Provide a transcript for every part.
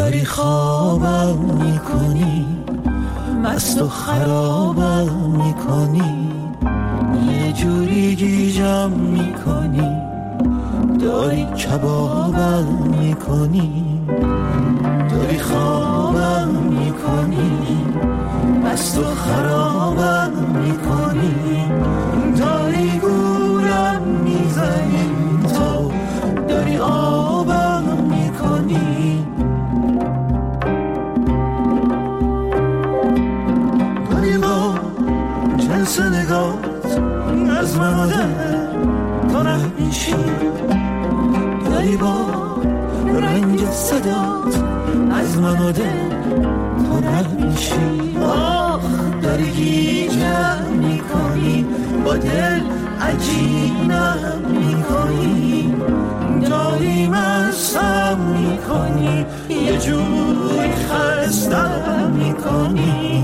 داری خوابم میکنی، مست و خرابم میکنی، یه جوری گیجم میکنی، داری کبابم میکنی، داری خوابم میکنی، مست و خرابم میکنی، داری گولم میزنی، تو داری آبم میکنی، داری با جنس نگات از من آدم تا نمیشی، داری با رنگ صدات از من آدم تا نمیشی، آخ داری گیجم میکنی، با دل عجینم میکنی، داری مستم میکنی، یه جوری خستم میکنی.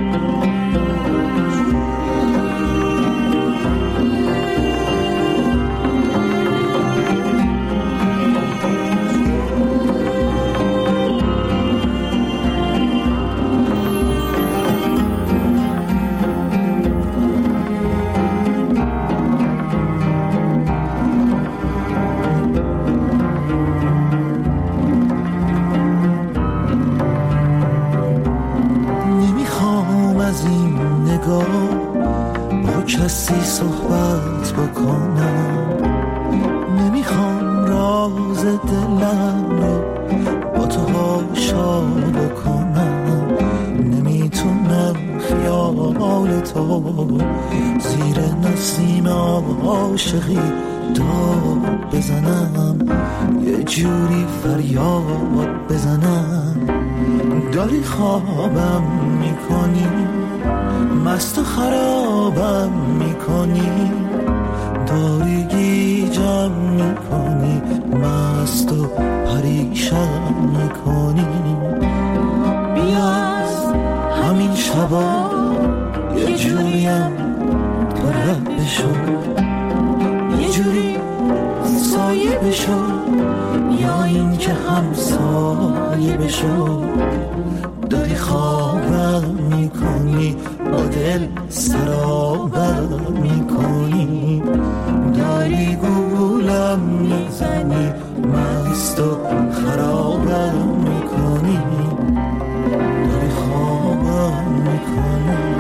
با کسی صحبت بکنم، نمیخوام راز دلم رو با تو هاشا بکنم، نمیتونم خیال تو زیر نسیم عاشقی داد بزنم، یه جوری فریاد بزنم، داری خوابم میکنی، مست و خرابم میکنی، داری گیجم میکنی، مست و پریشم میکنی، بیا از همین شبا یه جوریم تو رد بشو، یه جوری سایه بشو، یا این که همسایه بشو، داری خوابم میکنی، با دل سرابم میکنی، داری گولم میزنی، مست و خرابم میکنی، داری خوابم میکنی.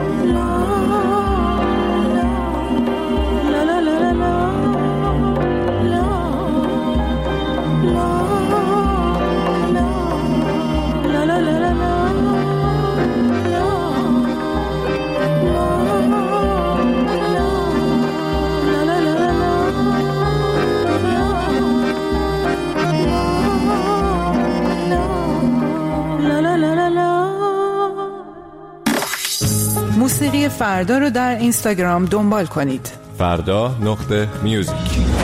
موسیقی فردا رو در اینستاگرام دنبال کنید. فردا.میوزیک.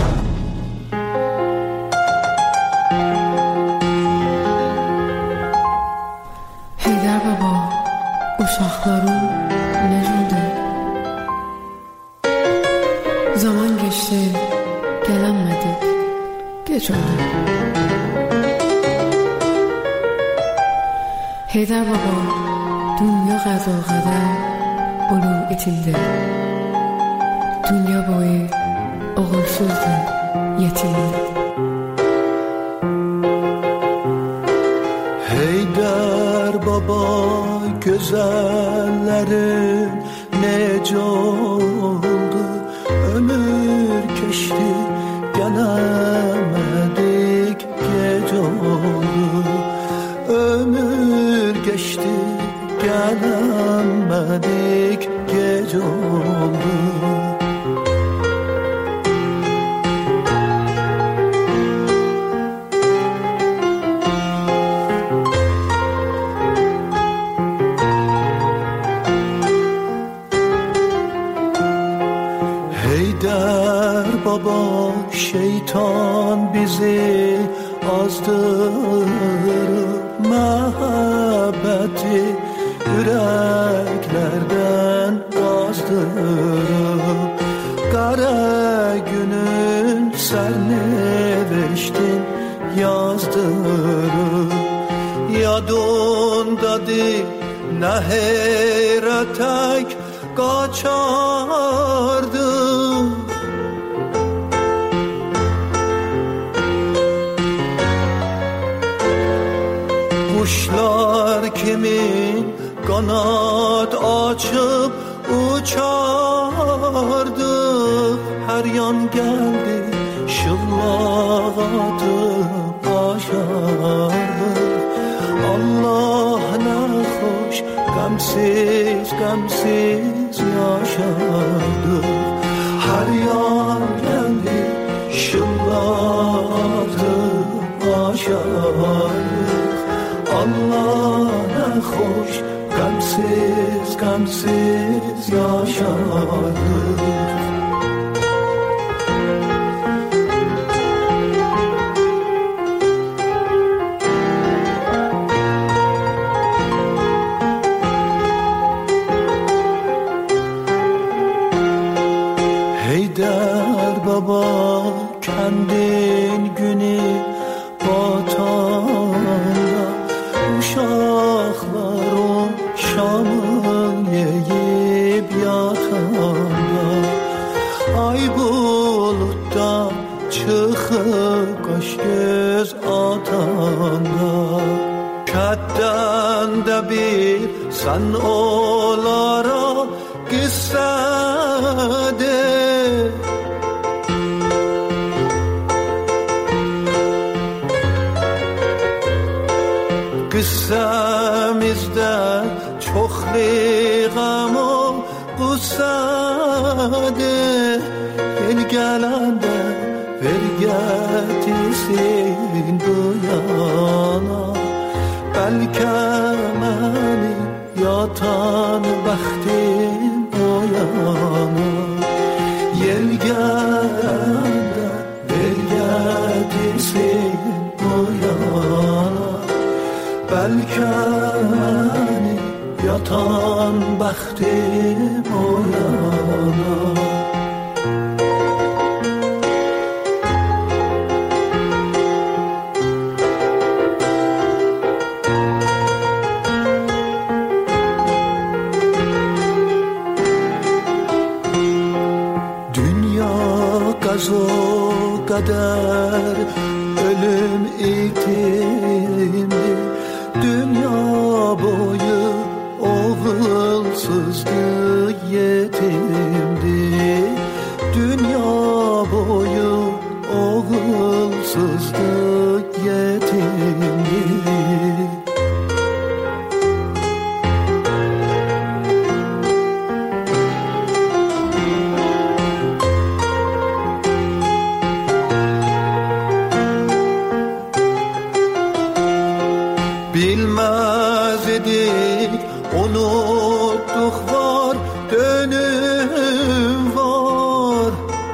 Heydar baba uşaklarım nerede? Zaman geçti gelemedik, geç oldu. Heydar baba dünya qazo qadam olup itildi. Dünya boyu oğulsuzdu, yetimdi. Heydar baba güzellerin nece oldu, ömür geçti gelemedik, gece oldu, ömür geçti gelemedik, gece oldu. Heydar baba şeytan bizi azdırıp muhabbeti yüreklerden azdırıp kara günün serneveştin yazdırıp, ya yadındadı ne heyretek kaçardı. Kuşlar kimin kanat açıp uçardı. Her yan geldi şıllak atıp aşardı. Allah ne hoş gamsiz gamsiz yaşardı. Her yan geldi şıllak atıp aşardı. Allah ne hoş gamsiz gamsiz yaşardık. Heydər baba kendin günü batanda uşaqlar şamın yeyip yatanda ay bulutdan çıxıb qaş göz atanda kətdən də bir sən onlara qissədir. Qıssamizdə çoxlu qam o qussadır. Yel gələndə ver gətirsin bu yana. Bəlkə mənim yatan bəxtim o yana. Yel gələndə ver gətirsin bu yana. Belki benim yatan bəxtim o yana. Dünya qazo qədər ölüm itimdi. Dünya boyu oğulsuzdu yetimdi. Dünya boyu oğulsuzdu yetimdi. Bilmez idik, unuttuk var, dönüm var.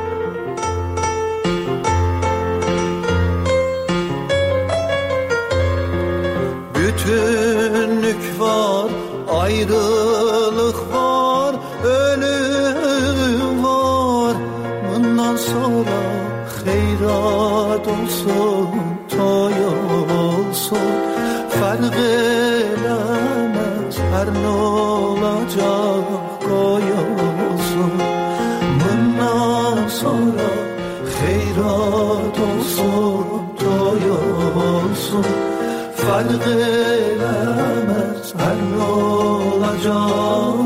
Bütünlük var, ayrılık var, ölüm var. Bundan sonra hayrat olsun, toy olsun. Fark eləməz hər nə olacaq qoy olsun. Bundan sonra xeyrat olsun, toy olsun. Fark eləməz hər nə olacaq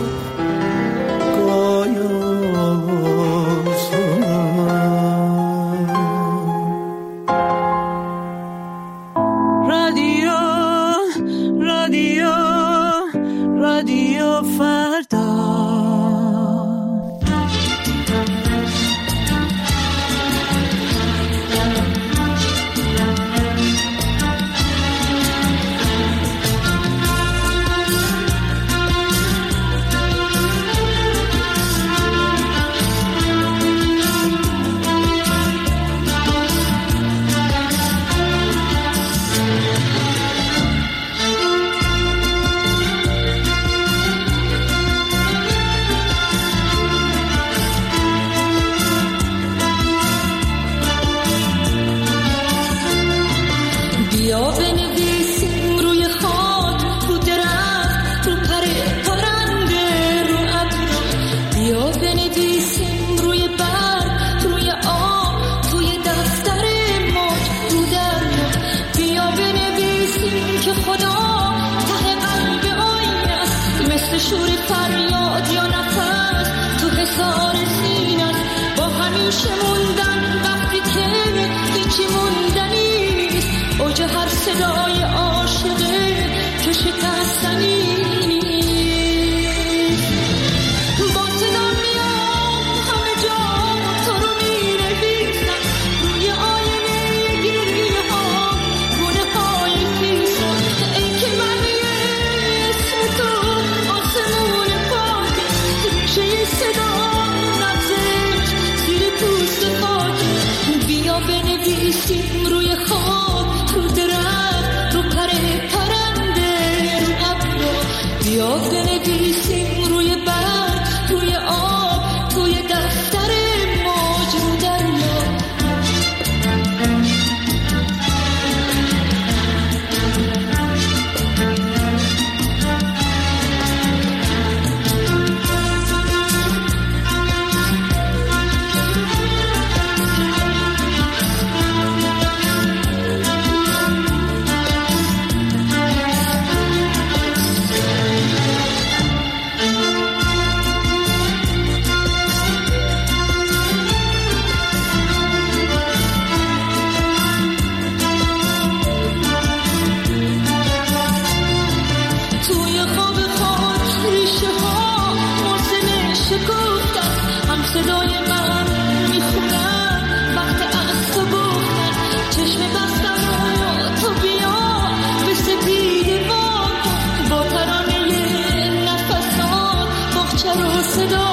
qoy olsun. رادیو فردا خدا ته قلب آینه است، مثل شور فریاد یا نفس تو حصار سینه است. با همیشه موندن وقتی که هیچی موندنی نیست، اوج هر صدای عاشقه که شکستنی نیست. با صدا میام همه جا تو رو می‌نویسم، روی آینه گریه ها گونه های خیسم. ای که من اسم تو آسمون پاک، ریشه صدا نبزش زیر پوست خاک. بیا بنویسیم روی خاک، رو درخت، رو پر پرنده، رو ابر. بیا بنویسیم روی برگ، روی آب، توی دفتر موج، رو دریا. توی خواب خاک ریشه ها موزل شکفتن، هم صدای من میخونن وقت از تو گفتن. چشم بستم و تو بیا به سپید ما کن، با ترانه نفسات باغچه رو صدا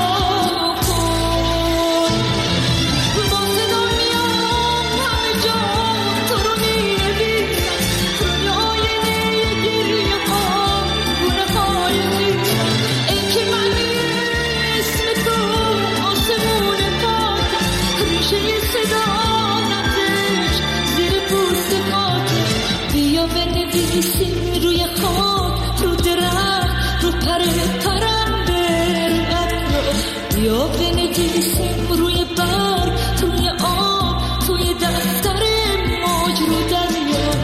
کن. با صدا میام همه جا تو رو می‌نویسم، روی آینه گریه ها گونه های خیسم. ای که من اسم تو آسمون پاک، ریشه صدا نبزش زیر پوست خاک. بیا بنویسیم روی خاک، رو درخت، رو پر پرنده، رو ابر. بیا بنویسیم روی برگ، روی آب، توی دفتر موج، رو دریا.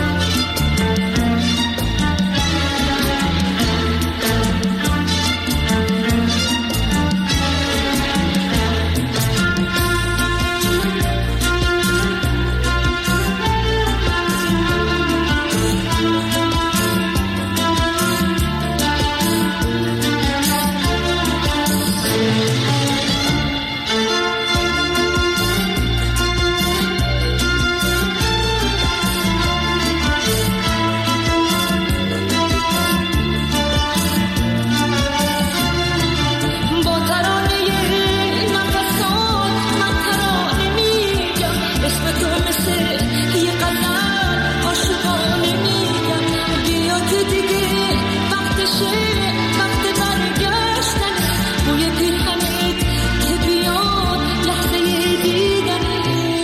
با ترانه نفسات من ترانه میگم، اسم تو مثل یه قلم عاشقانه میگم. بیا که دیگه وقتشه، وقت برگشتن، بوی پیرهنت که بیاد لحظه دیدنه.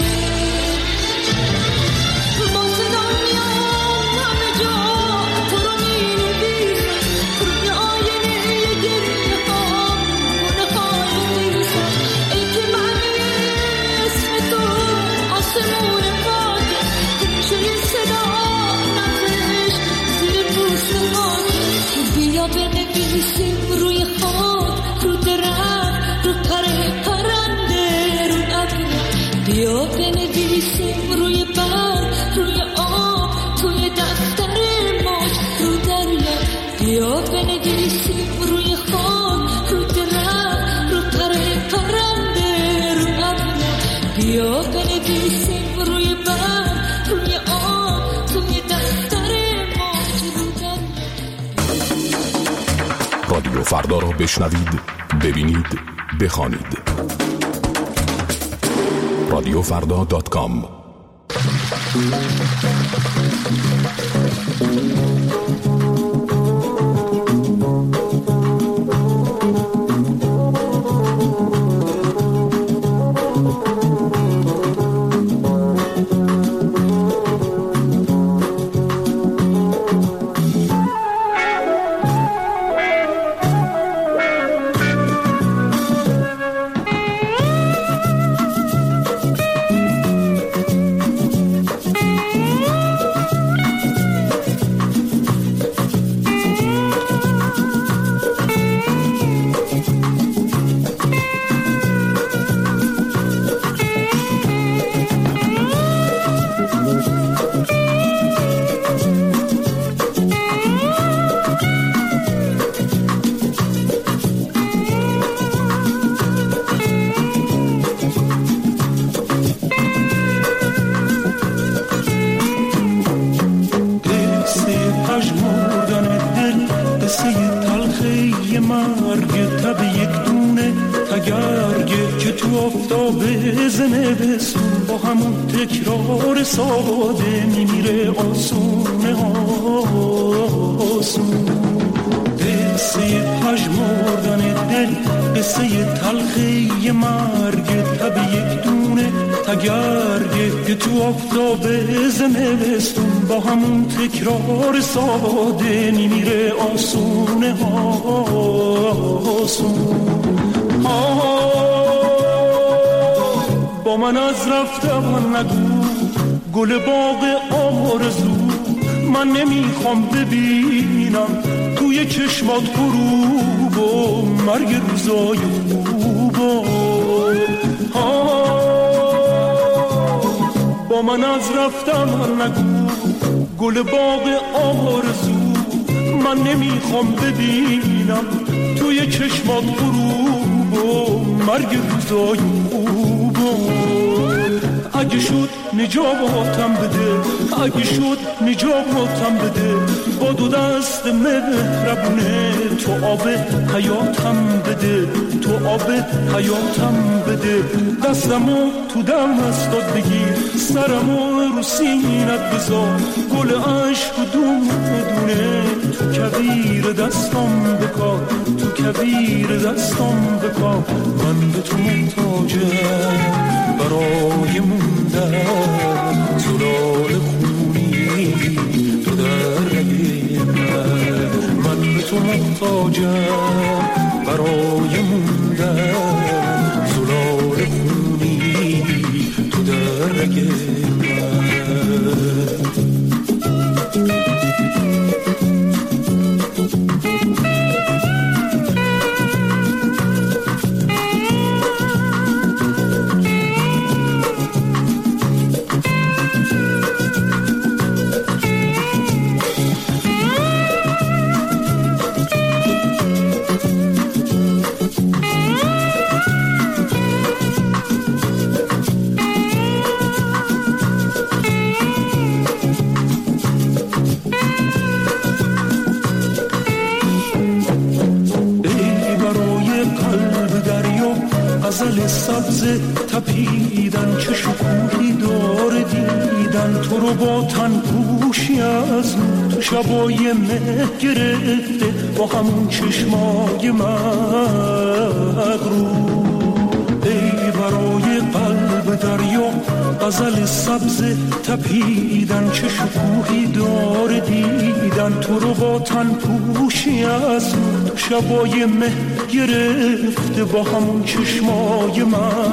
با صدا میام همه جا تو رو می‌نویسم، روی آینه گریه ها گونه های خیسم. ای که من اسم تو آسمون پاک، ریشه صدا نبزش زیر پوست خاک. بیا بنویسیم روی خاک، رو درخت، رو پر پرنده، رو ابر. بیا بنویسیم روی برگ، روی آب، توی دفتر موج، رو دریا. بیا بنویسیم روی خاک، رو درخت، رو پر پرنده، رو ابر. بیا بنویسیم روی برگ، روی آب، توی دفتر موج، رو دریا. رادیو فردا را بشنوید، ببینید، بخوانید. رادیوفردا.com تگرگه که تو آفتاب زمستون با همون تکرار ساده میمیره آسونه آسون. قصه پژمردن دل، قصه تلخی مرگ تب یک دونه تگرگه که تو آفتاب زمستون با همون تکرار ساده میمیره آسونه آسون. با من از رفتم نگو گل باغ آرزو، من نمیخوام ببینم توی چشمات غروب و مرگ روزای خوب. با من از رفتم نگو گل باغ آرزو، من نمیخوام ببینم توی چشمات غروب و مرگ روزای خوب. اگه شد نجاتم بده، اگه شد نجاتم بده، با دو دست مهربونه تو آب حیاتم بده، تو آب حیاتم بده. دستمو تو دستات بگیر، سرمو رو سینت بذار، گل عشق و دونه تو کویر دستم بکار، تو کویر دستم بکار. من به تو محتاجم برای موندن، زلال خونی تو در رگه من به تو محتاجم برای موندن، زلال خونی تو در رگه غزل سبز تپیدن، چه شکوهی داره دیدن تو رو با تن پوشی از تو شبای مه گرفته با همون چشمای مغرور. ای برای قلب دریا غزل سبز تپیدن، چه شکوهی داره دیدن تو رو با تن پوشی از تو شبای مه گرفته با همون چشمای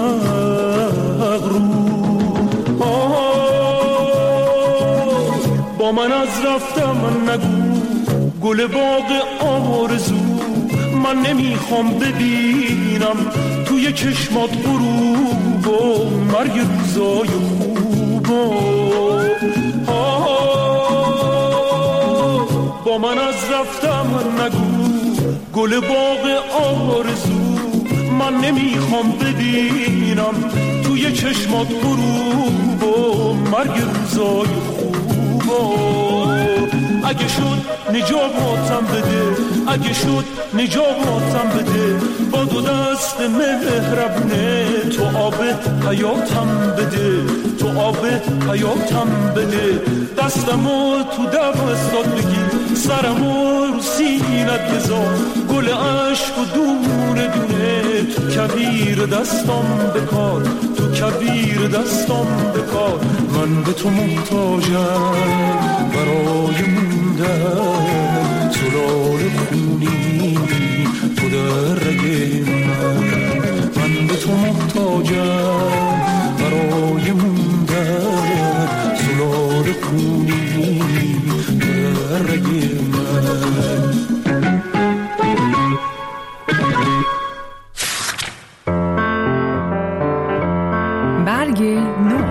مغرور. با من از رفتم نگو گل باغ آرزو، من نمیخوام ببینم توی چشمات غروب و مرگ روزای خوب. با من از رفتم نگو گل باغ آرزو، من نمیخوام ببینم توی چشمات غروب و مرگ روزای خوب. اگه شد نجاتم بده، اگه شد نجاتم بده، با دو دست مهربونه تو آب حیاتم بده، تو آب حیاتم بده. دستمو تو دستات بگیر، سرمو رو سینت بذار، گل عشق و دونه دونه تو کویر دستم بکار، تو کویر دستم بکار. من به تو محتاجم برای موندن، زلال خونی تو در رگه من به تو محتاجم برای موندن، زلال خونی تو در رگه من. برگ نو.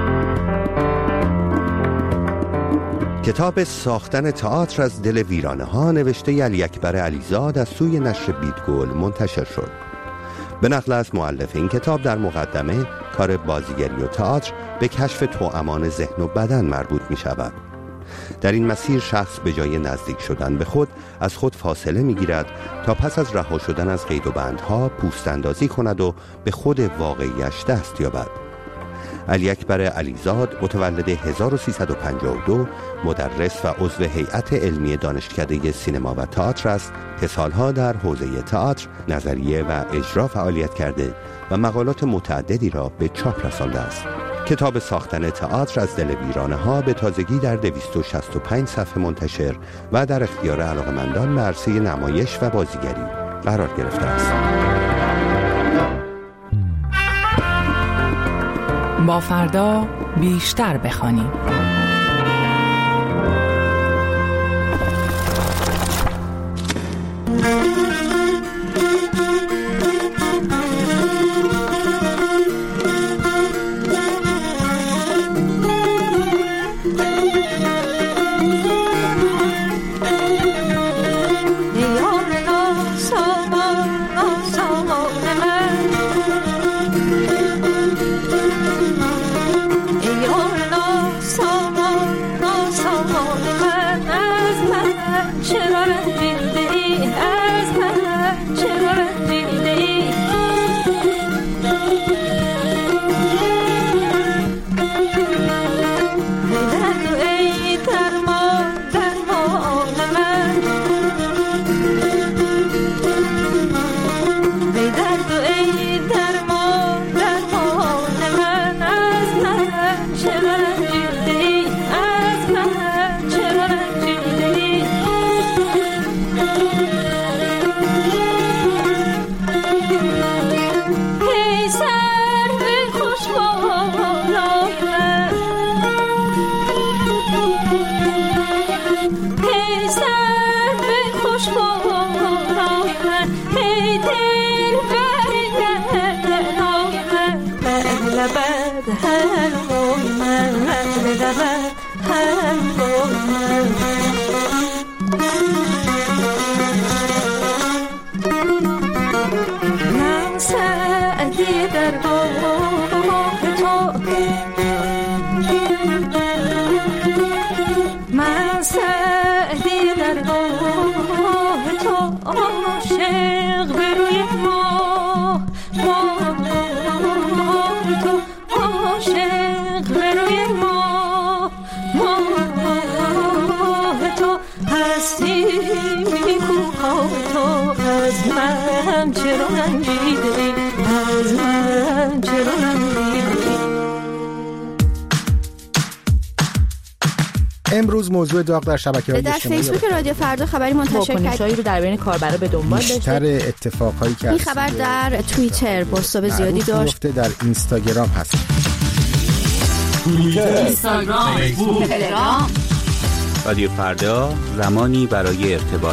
کتاب ساختن تئاتر از دل ویرانه ها نوشته علی اکبر علیزاد از سوی نشر بیدگل منتشر شد. به نقل از مؤلف این کتاب در مقدمه کار بازیگری و تئاتر به کشف توامان ذهن و بدن مربوط می شود. در این مسیر شخص به جای نزدیک شدن به خود از خود فاصله می‌گیرد تا پس از رها شدن از قید و بندها پوست اندازی کند و به خود واقعیش دست یابد. علی اکبر علیزاد متولد 1352 مدرس و عضو هیئت علمی دانشکده سینما و تئاتر است که سالها در حوزه تئاتر، نظریه و اجرا فعالیت کرده و مقالات متعددی را به چاپ رسانده است. کتاب ساختن تئاتر از دل ویرانه‌ها به تازگی در 265 صفحه منتشر و در اختیار علاقه‌مندان به عرصه نمایش و بازیگری قرار گرفته است. با فردا بیشتر بخوانیم. امروز موضوع داغ در شبکه‌های اجتماعی در فیسبوک رادیو فردا خبری منتشر کرد رو در بین کاربرا به دنبال داشته. بیشتر اتفاقایی که این خبر در توییتر بازتاب زیادی داشت. در اینستاگرام هست. توییتر، اینستاگرام، فیسبوک، تلگرام. رادیو فردا زمانی برای ارتباط.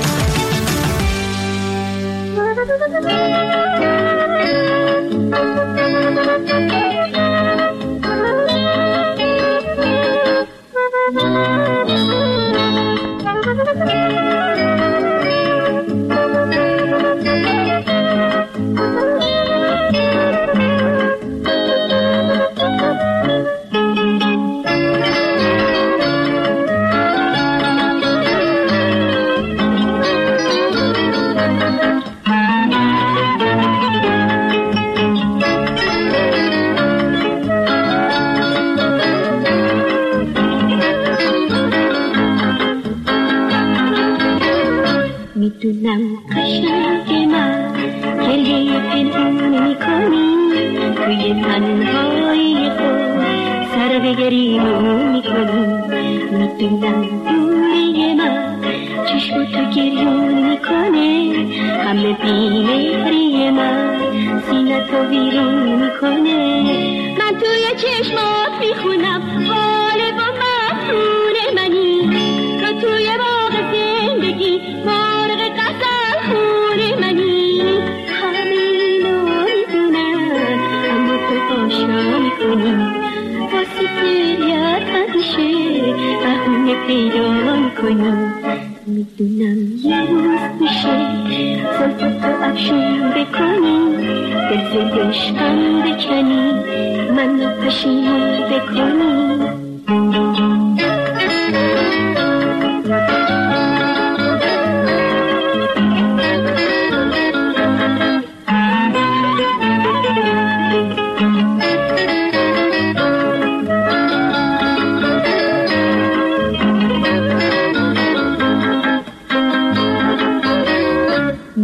میدونم قشنگ من گریه پنهون میکنی، توی تنهایی خود سر به گریمون میکنی. میدونم دوری من چشم تو گریون میکنه، همه بیمهری من سینه تو ویرون میکنه. من توی چشمات میخونم حال با مفتون منی، تو توی باغ زندگی مارغ غزل خون منی. همه اینو میدونم اما تو آشنا میکنی، واسه گریت همیشه بهونه پیدا میکنی. میدونم یه روز میشه زلف تو افشون بکنی، دل عشقم بکنی، منو پشیمون بکنی.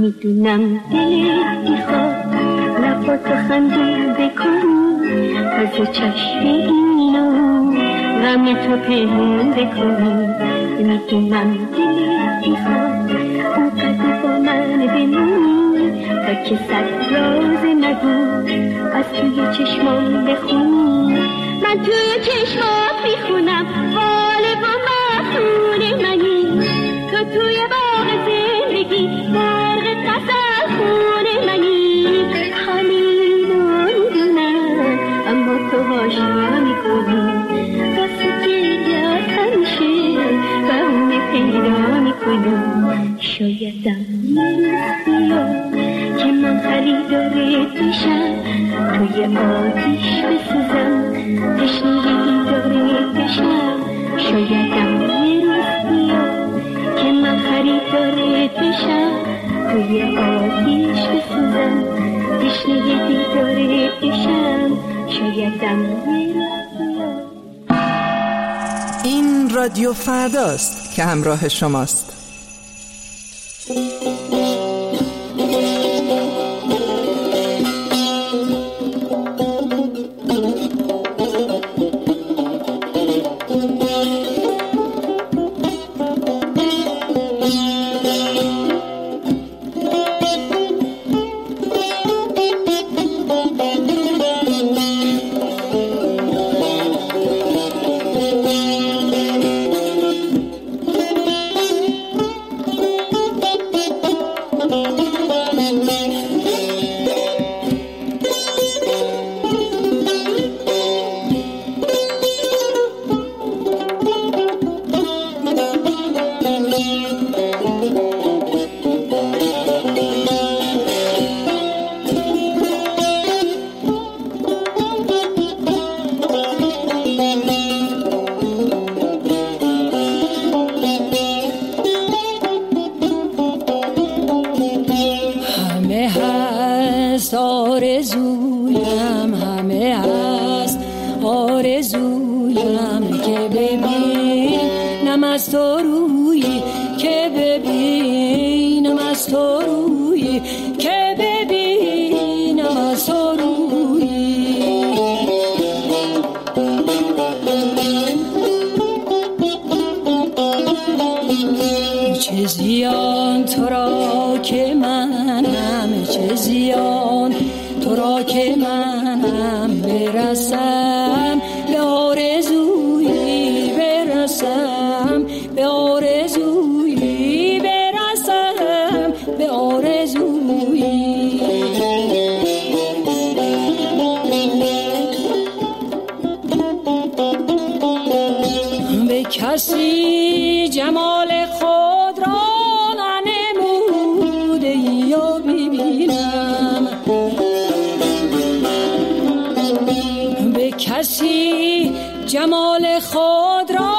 میدونم دلت میخواد لباتو خنده کنی از چشم اینو غم تو پنهون بکنی میدونم دلت میخواد اونقدر با من بمونی تا که صد راز نگو از توی چشمام بخونی من توی چشمات میخونم حال با مفتون منی تو توی باغ زندگی برق قصد خون منی همینو میدونم اما تو هاشا میکنی واسه که همیشه بهونه پیدا میکنی شایدم نیست که من خریدارت بشم توی آتیش بسوزم تشنه دیدارت بشم شایدم یه روز بیاد که من خریدارت بشم توی آتیش بسوزم تشنه دیدارت بشم شایدم یه روز بیاد. این رادیو فرداست که همراه شماست. آرزویم همه هست آرزویم که ببینم از تو روی که ببینم از تو روی که ببینم از تو روی چه زیان تو را که منم چه زیان تو را که منم برسم به آرزویی برسم به آرزویی برسم به آرزویی به کسی جمال خود را ننموده یا ببینم به کسی جمال خود را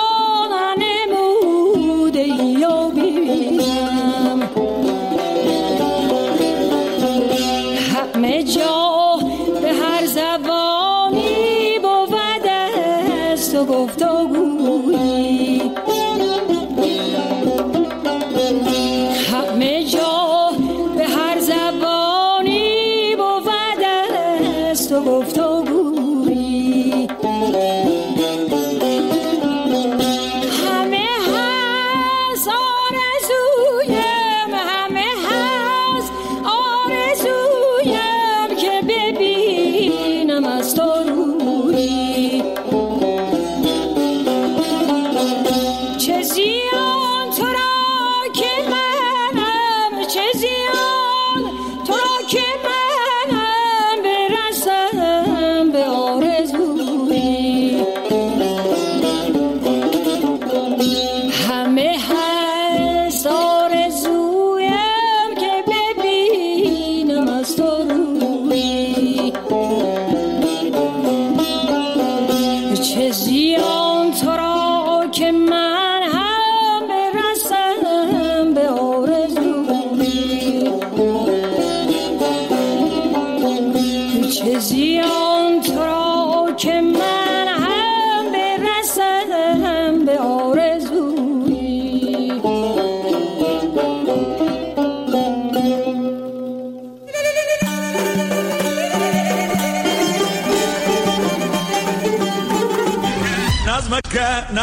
ننموده یا ببینم همه جا به هر زبانی بود است و گفتگویی همه جا به هر زبانی بود است و گفتگویی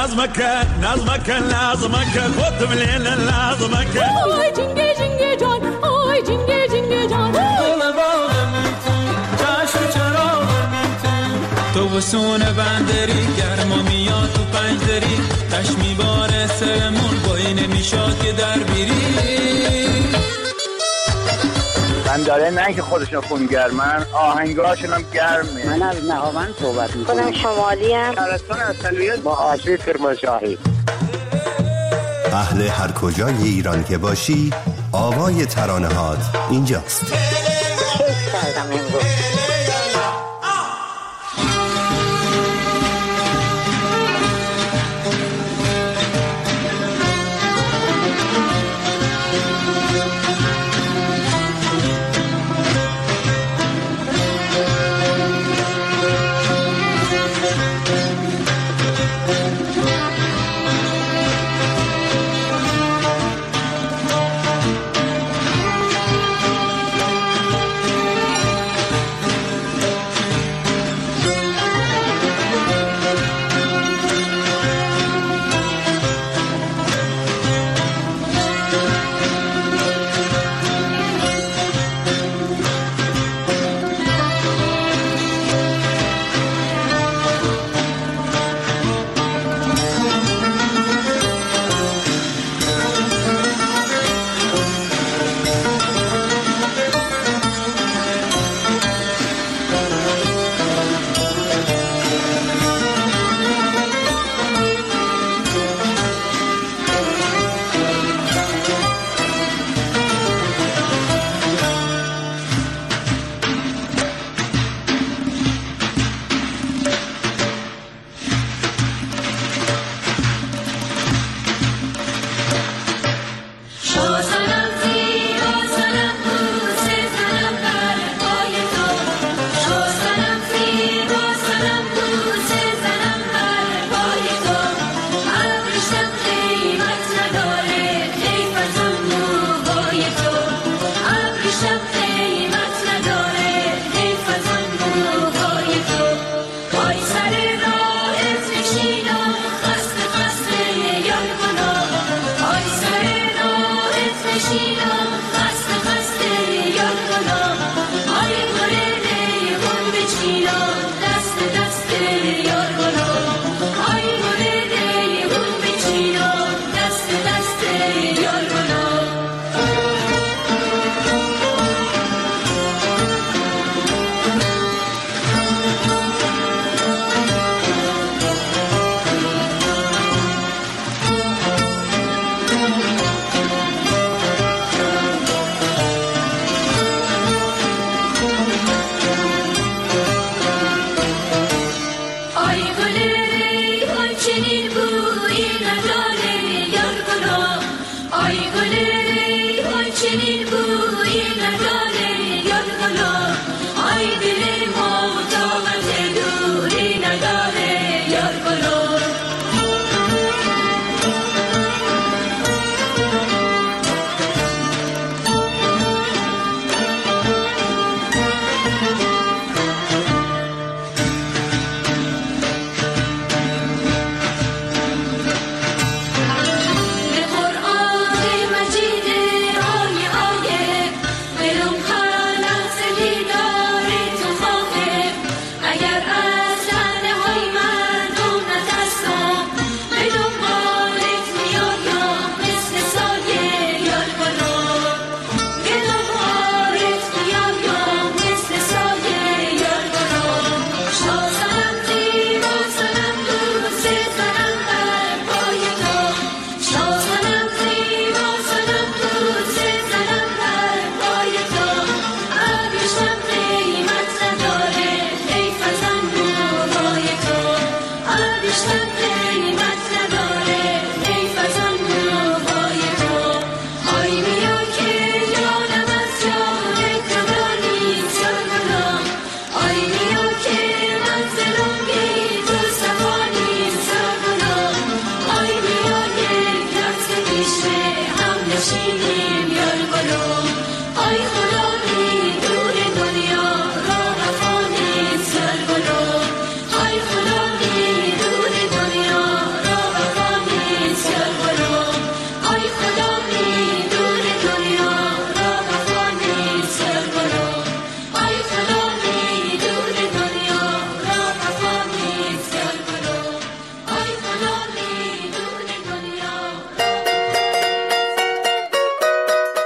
نظمك خودم لیل نظمک آی جنگه جنگه جان آی جنگه جنگه جان دل باغم تو چشم چراغم تو وسون بندری گرما میاد تو پنجدری تش میباره سرمون بایی نمیشاد که در بیری من داره نه که خودشون خونگرمن آهنگاشون هم گرمه. من از نهاوند صحبت میکنم. خودم شمالی هم شهرستان اصلیت با آشوی کرمانشاهی. اهل هر کجای ایران که باشی آوای ترانه هات اینجاست. کیف کردم امروز.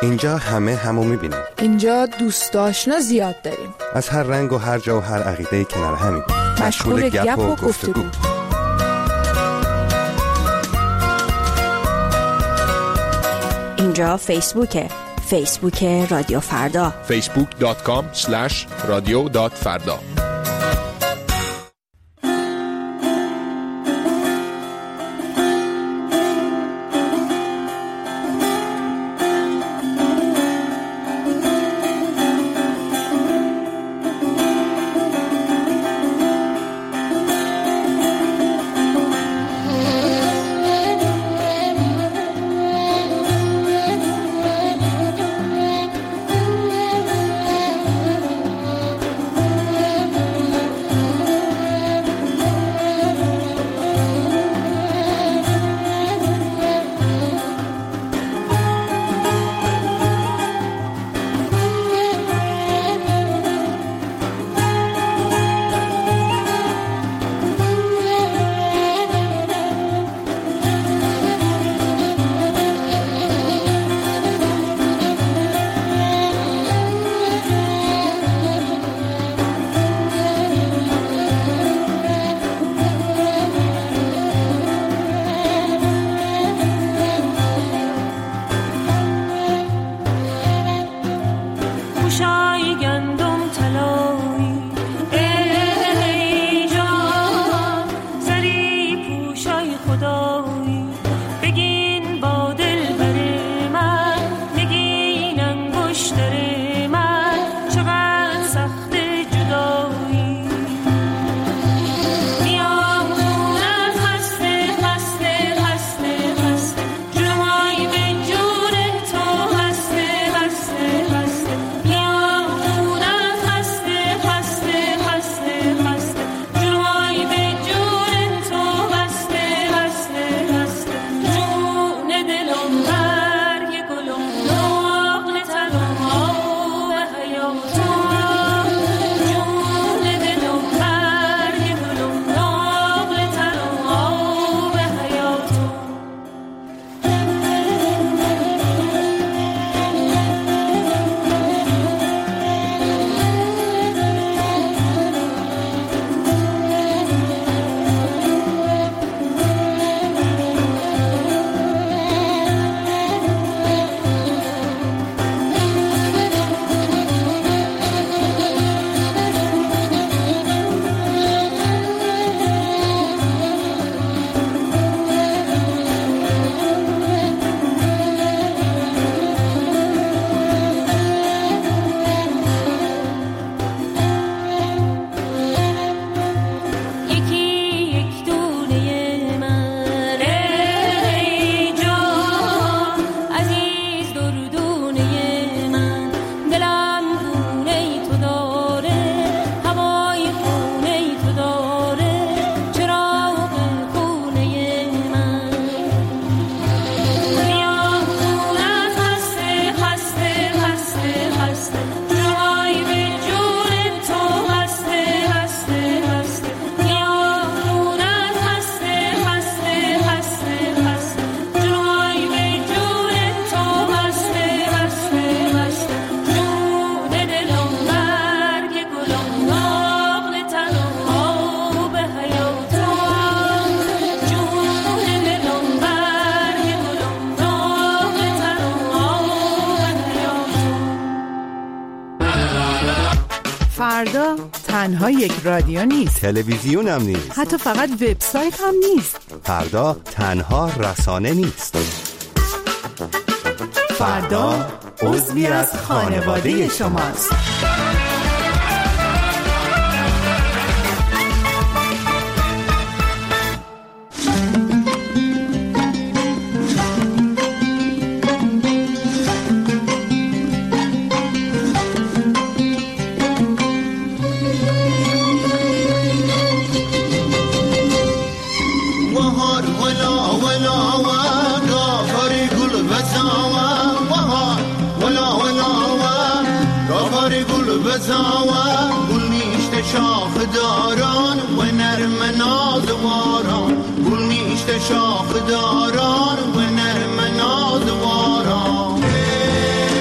اینجا همو میبینیم. اینجا دوست آشنا زیاد داریم. از هر رنگ و هر جا و هر عقیده کنار همیم. مشغول گپ و گفتگو. اینجا فیسبوک رادیو فردا. facebook.com/radio.farda. فردا تنها یک رادیو نیست، تلویزیون هم نیست، حتی فقط وبسایت هم نیست. فردا تنها رسانه نیست. فردا عضوی از خانواده شماست. شاخداران و نرم نازواران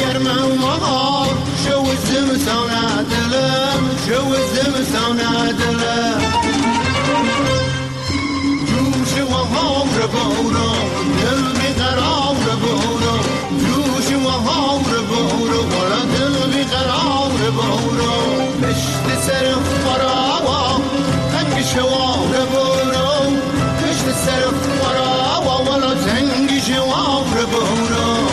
گرمه و مهار شو زمستان دلم شو زمستان دلم جوش و هامر بارم دل بیقرار بارم جوش و هامر بارم ولا دل بیقرار بارم پشت سر فراوا تنگ شوار بارم پشت سر فراوا ولا تنگ شوار بارم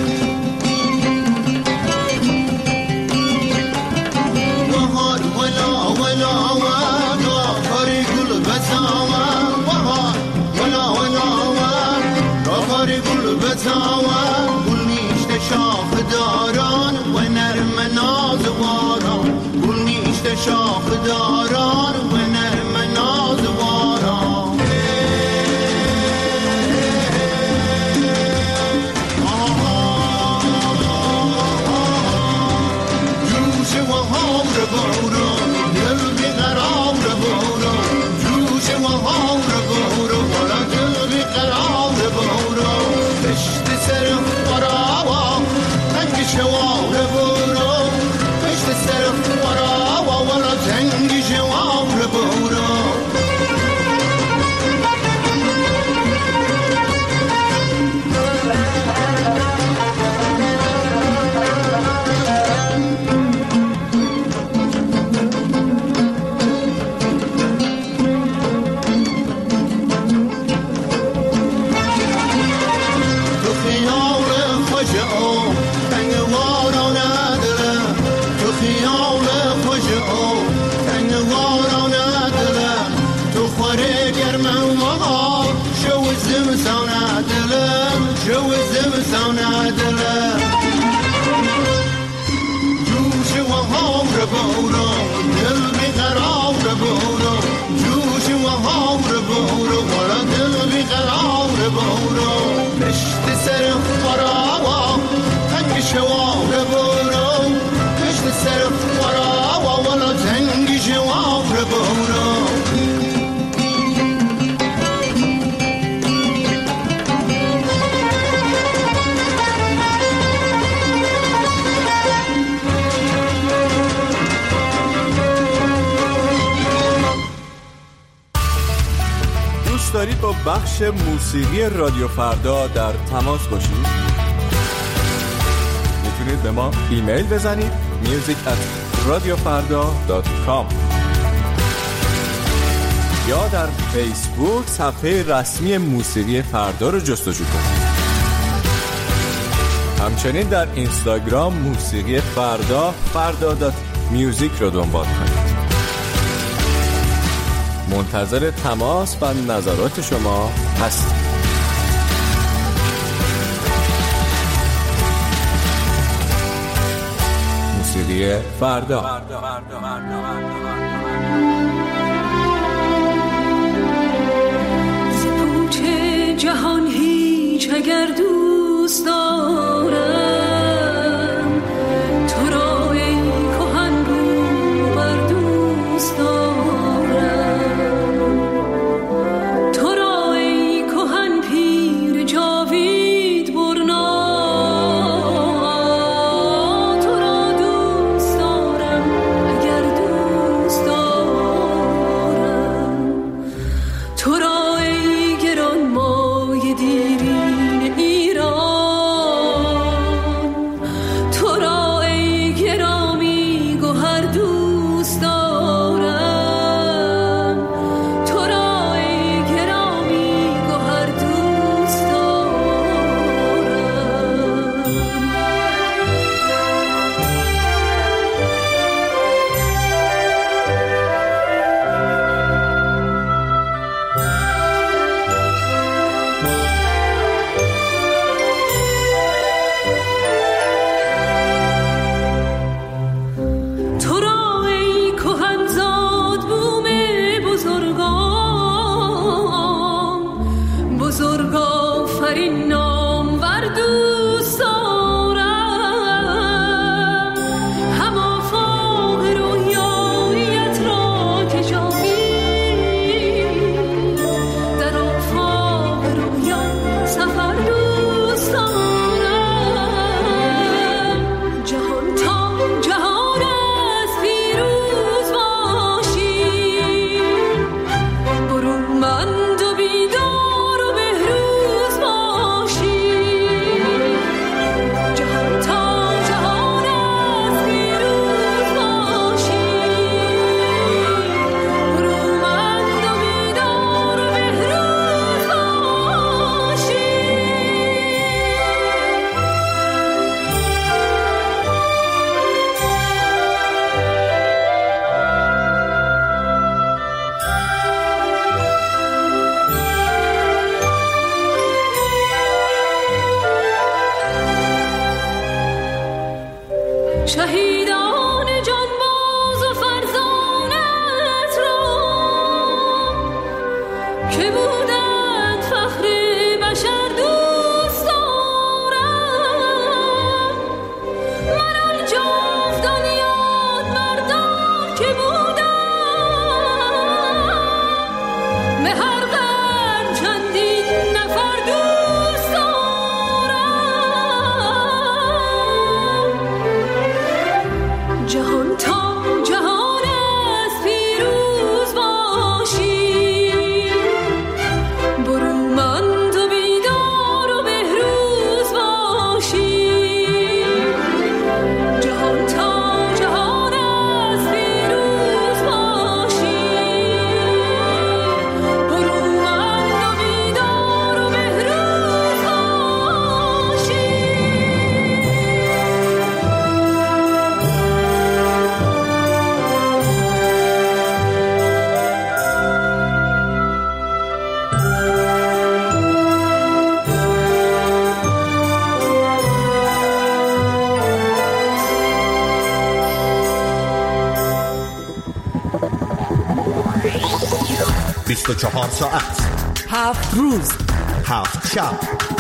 گل نیشت شاخ داران و نرم نازواران گل نیشت شاخ داران و نرم نازواران جوش و هامر باران دل بیقرار باران جوش و هامر باران ولا دل بیقرار باران پشت سر فراوا تنگ شوار بارم پشت سر فراوا ولا تنگ شوار بارم پشت سر فراوا تنگ شوار بارم پشت سر فراوا ولا تنگ شوار بارم دارید با بخش موسیقی رادیو فردا در تماس باشید؟ میتونید به ما ایمیل بزنید music@radiofarda.com یا در فیسبوک صفحه رسمی موسیقی فردا رو جستجو کنید. همچنین در اینستاگرام موسیقی فردا فردا.music رو دنبال کنید. منتظر تماس و نظرات شما هستیم. موسیقی فردا. ز پوچ جهان هیچ اگر دوست دارم تو را ای کهن رو بر دوست دارم ایران شهیدان جانباز و فرزانت را که بودند فخر بشر دوست دارم. من آن جاودان یاد مردان که بودم به هر قرن چندین نفر دوست دارم. جهان تا جهان است پیروز باشی، برومند و بیدار و بهروز باشی. جهان تا جهان است پیروز باشی، برومند و بیدار و بهروز باشی. چهار ساعت 7 روز 7 شب،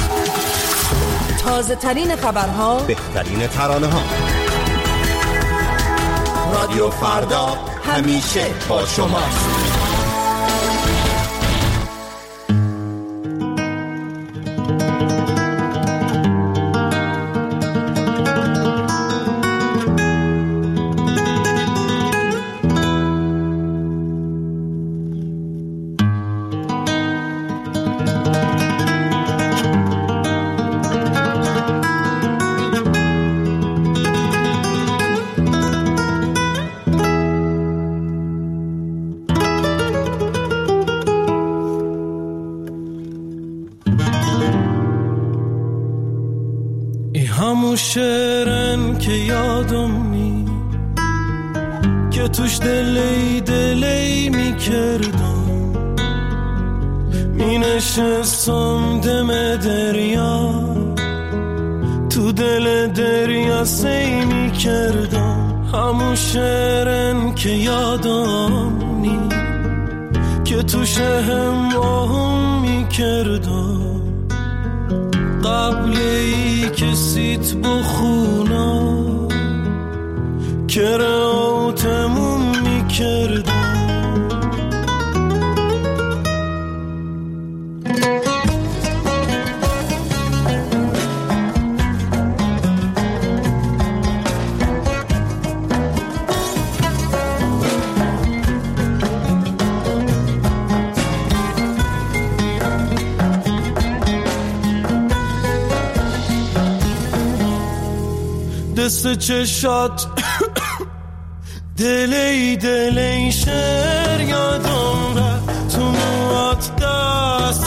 تازه ترین خبرها، بهترین ترانه ها. رادیو فردا همیشه با شماست. همون شعرن که یادم نی که توش دلی می کردم، می نشستم دم دریا، تو دل دریا سی می کردم. همون شعرن که یادم نی که توش هم آهم می کردم، قبل ای که سیت بخونا که راتمون می کردم. دست چشات دلی شعر یادم را تو موات دست،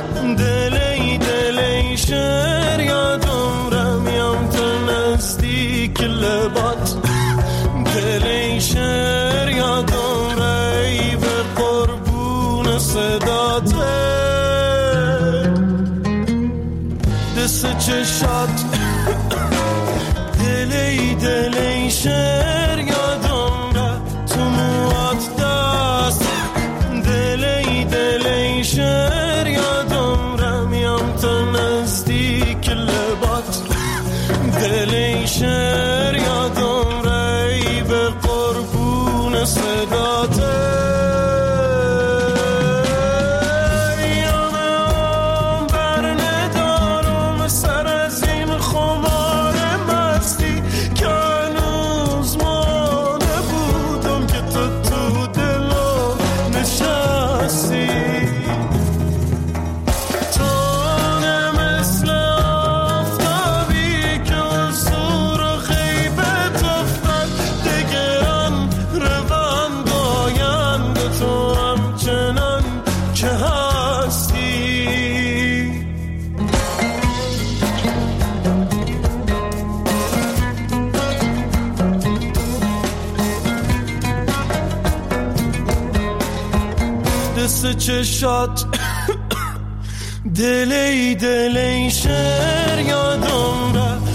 دلی شعر یادم را میام تا نزدیک لبات، دلی شعر یادم را ای به قربون صداته. دست چشات دلی شعر یادم را تو موات دست، دلی شعر یادم را میام تا نزدیک لبات، دلی شعر یادم را ای به قربون صداته. چشات دلی شعر یادم را